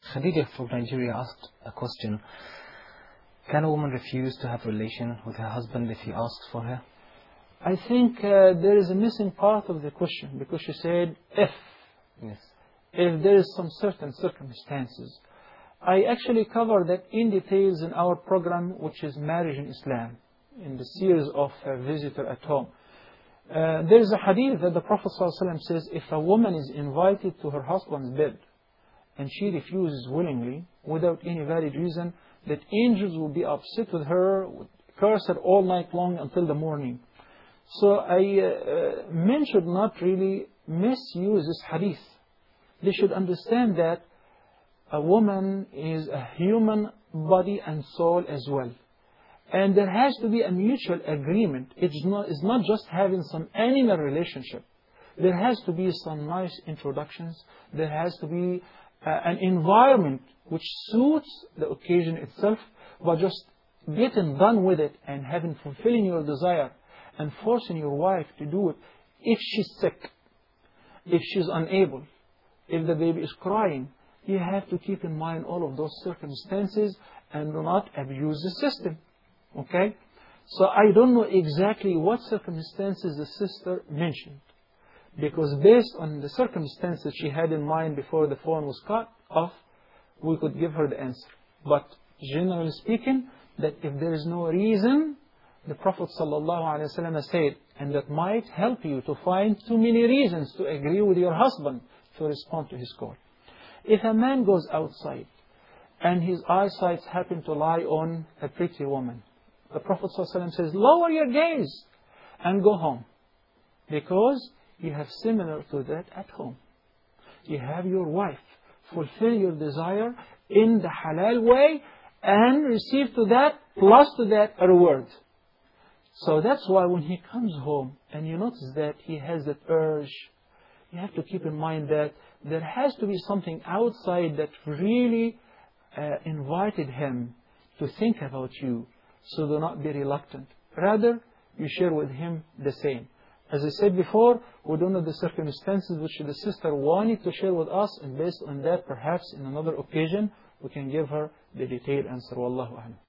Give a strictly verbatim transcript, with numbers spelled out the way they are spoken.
Khadija from Nigeria asked a question. Can a woman refuse to have a relation with her husband if he asks for her? I think uh, there is a missing part of the question, because she said if. Yes. If there is some certain circumstances. I actually cover that in details in our program, which is Marriage in Islam, in the series of uh, Visitor at Home. Uh, there is a hadith that the Prophet ﷺ says, if a woman is invited to her husband's bed and she refuses willingly, without any valid reason, that angels will be upset with her, would curse her all night long until the morning. So I uh, men should not really misuse this hadith. They should understand that a woman is a human body and soul as well. And there has to be a mutual agreement. It's not, it's not just having some animal relationship. There has to be some nice introductions. There has to be uh, an environment which suits the occasion itself, but just getting done with it and having fulfilling your desire and forcing your wife to do it. If she's sick, if she's unable, if the baby is crying, you have to keep in mind all of those circumstances and do not abuse the system. Okay? So I don't know exactly what circumstances the sister mentioned, because based on the circumstances she had in mind before the phone was cut off, we could give her the answer. But generally speaking, that if there is no reason, the Prophet ﷺ said, and that might help you to find too many reasons to agree with your husband to respond to his call. If a man goes outside and his eyesight happen to lie on a pretty woman, the Prophet ﷺ says, lower your gaze and go home, because you have similar to that at home. You have your wife. Fulfill your desire in the halal way and receive to that, plus to that, a reward. So that's why when he comes home and you notice that he has that urge, you have to keep in mind that there has to be something outside that really uh, invited him to think about you. So do not be reluctant. Rather, you share with him the same. As I said before, we don't know the circumstances which the sister wanted to share with us, and based on that, perhaps in another occasion, we can give her the detailed answer. Wallahu a'lam.